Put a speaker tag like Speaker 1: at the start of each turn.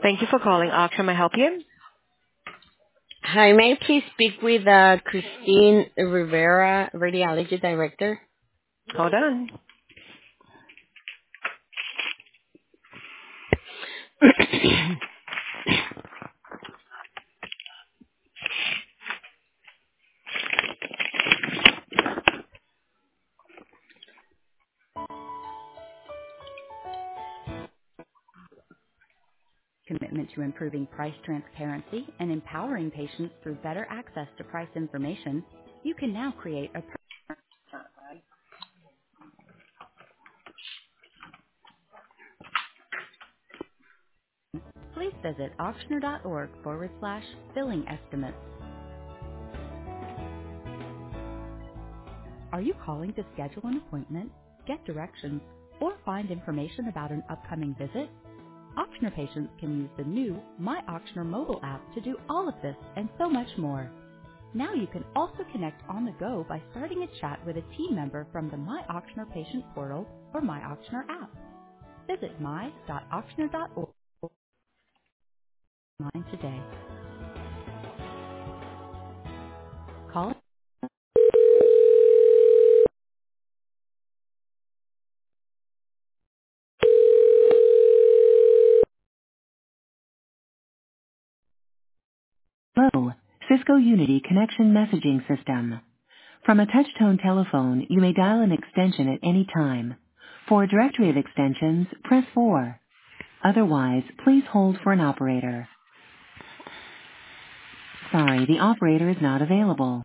Speaker 1: Thank you for calling. Can I help you?
Speaker 2: Hi, may I please speak with Christine Rivera, Radiology Director?
Speaker 1: Hold on.
Speaker 3: Commitment to improving price transparency and empowering patients through better access to price information, you can now create a. Please visit auctioner.org/billing estimates. Are you calling to schedule an appointment, get directions, or find information about an upcoming visit? Auctioner patients can use the new My Auctioner mobile app to do all of this and so much more. Now you can also connect on the go by starting a chat with a team member from the My Auctioner patient portal or My Auctioner app. Visit my.auctioner.org online today. Call. Hello, Cisco Unity Connection Messaging System. From a touch-tone telephone, you may dial an extension at any time. For a directory of extensions, press 4. Otherwise, please hold for an operator. Sorry, the operator is not available.